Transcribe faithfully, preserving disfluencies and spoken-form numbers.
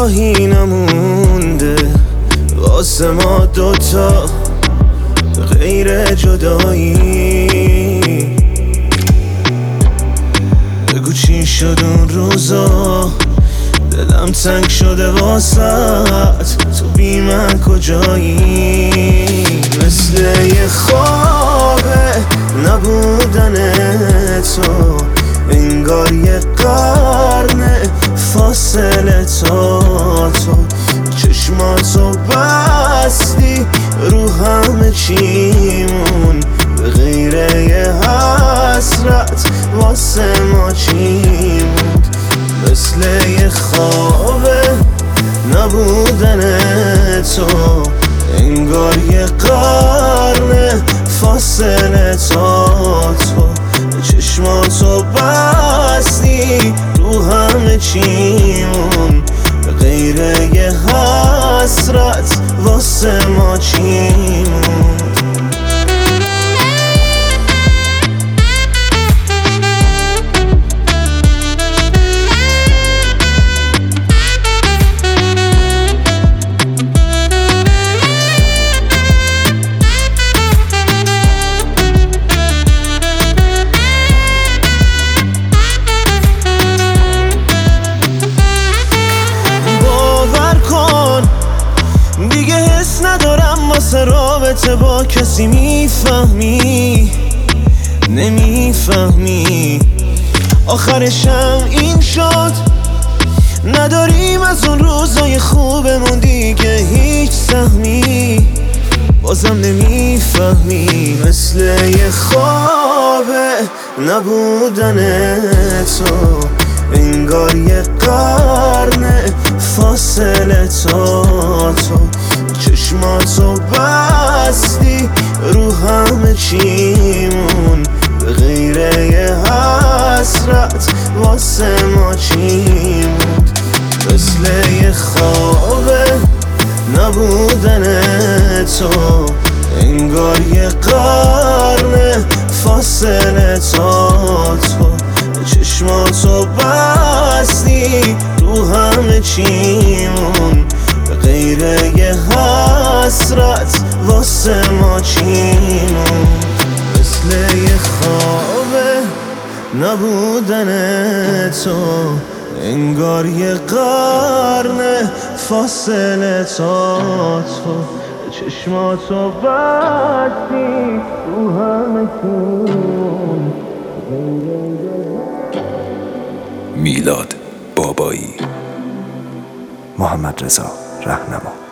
راهی نمونده واسه ما دوتا غیر جدایی. بگو چی شد اون روزا، دلم تنگ شده واسط، تو بی من کجایی؟ مثل یه خوابه نبودن تو، انگار یه قرن فاصله تا تو. چشماتو بستی رو همه چیمون، به غیر یه حسرت واسه ما چی موند؟ مثل یه خوابه نبودن تو، انگار یه قرن فاصله تا تو. چشماتو بستی رو همه چیمون، به غیر یه حسرت واسه ما چی موند؟ دیگه حس ندارم واسه رابطه با کسی، میفهمی نمیفهمی؟ آخرشم این شد، نداریم از اون روزای خوبمون دیگه هیچ سهمی، بازم نمیفهمی. مثل یه خوابه نبودن تو، انگار یه قرن فاصله تا تو. چشماتو بستی رو همه چیمون، به غیر یه حسرت واسه ما چی موند؟ مثل یه خوابه نبودن تو، انگار یه قرن فاصله تا تو. چشماتو بستی رو همه چیمون، به غیر یه حسرت واسه ما چی موند؟ مثل یه خوابه نبودن تو، انگار یه قرن فاصله تا تو. چشماتو بستی رو همه چیمون. میلاد بابایی، محمد رضا رهنما.